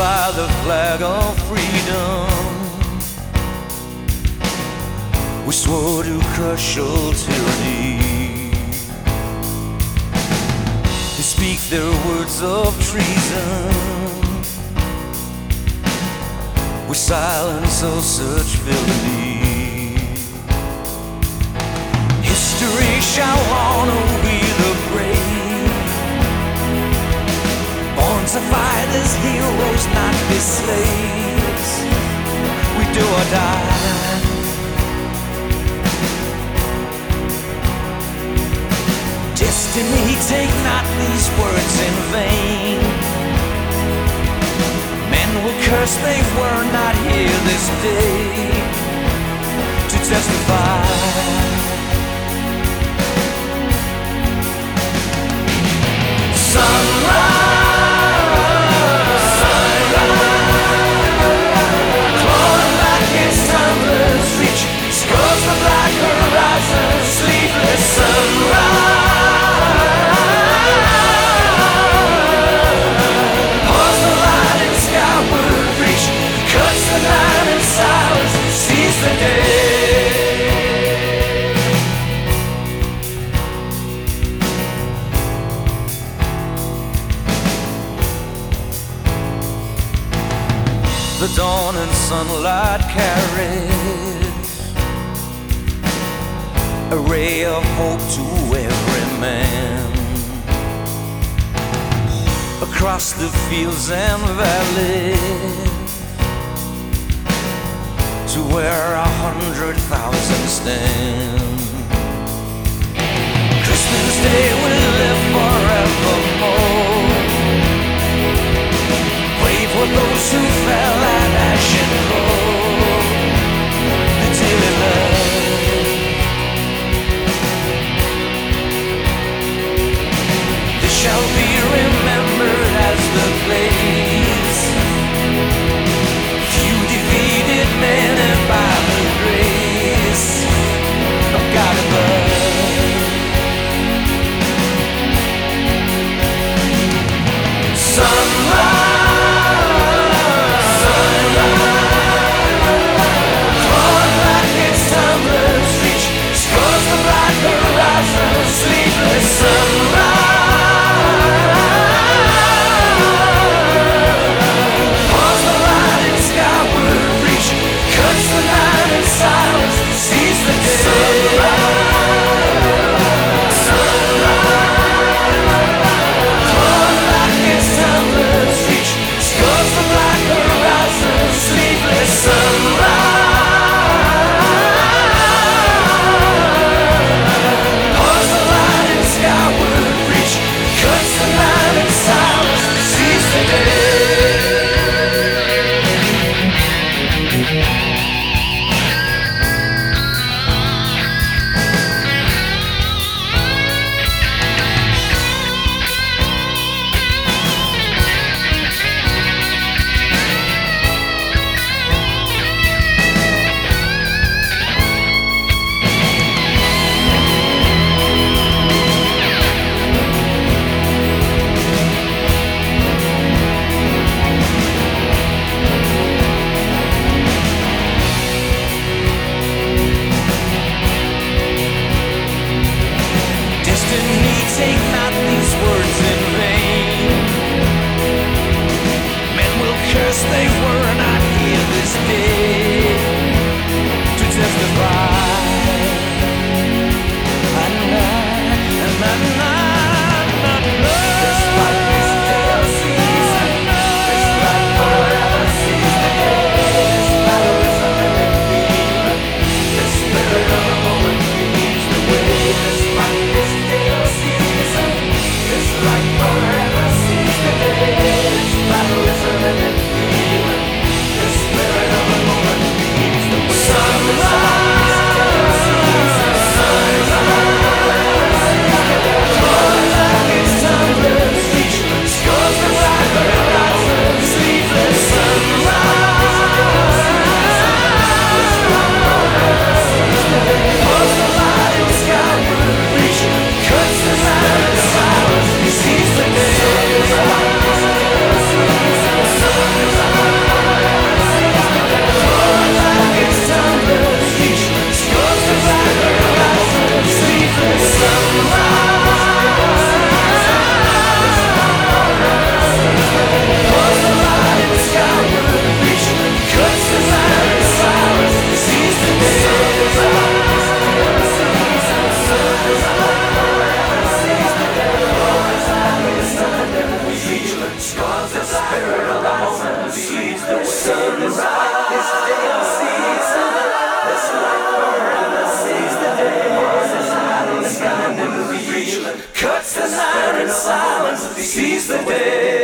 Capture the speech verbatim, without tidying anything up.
fly the flag of freedom. We swore to crush all tyranny. They speak their words of treason. We silence all such villainy. History shall honor we the brave, born to fight as heroes, not be slaves. We do or die. Destiny, take not these words in vain. Men will curse they were not here this day to testify. The dawn and sunlight carries a ray of hope to every man. Across the fields and valleys, to where a hundred thousand stand. Christmas Day will live forevermore. Brave were those who fell at Ashen Grove, the daily love. This shall be remembered as the place few defeated men and by the grace of God above. Sunrise. the night in silence, seize the day.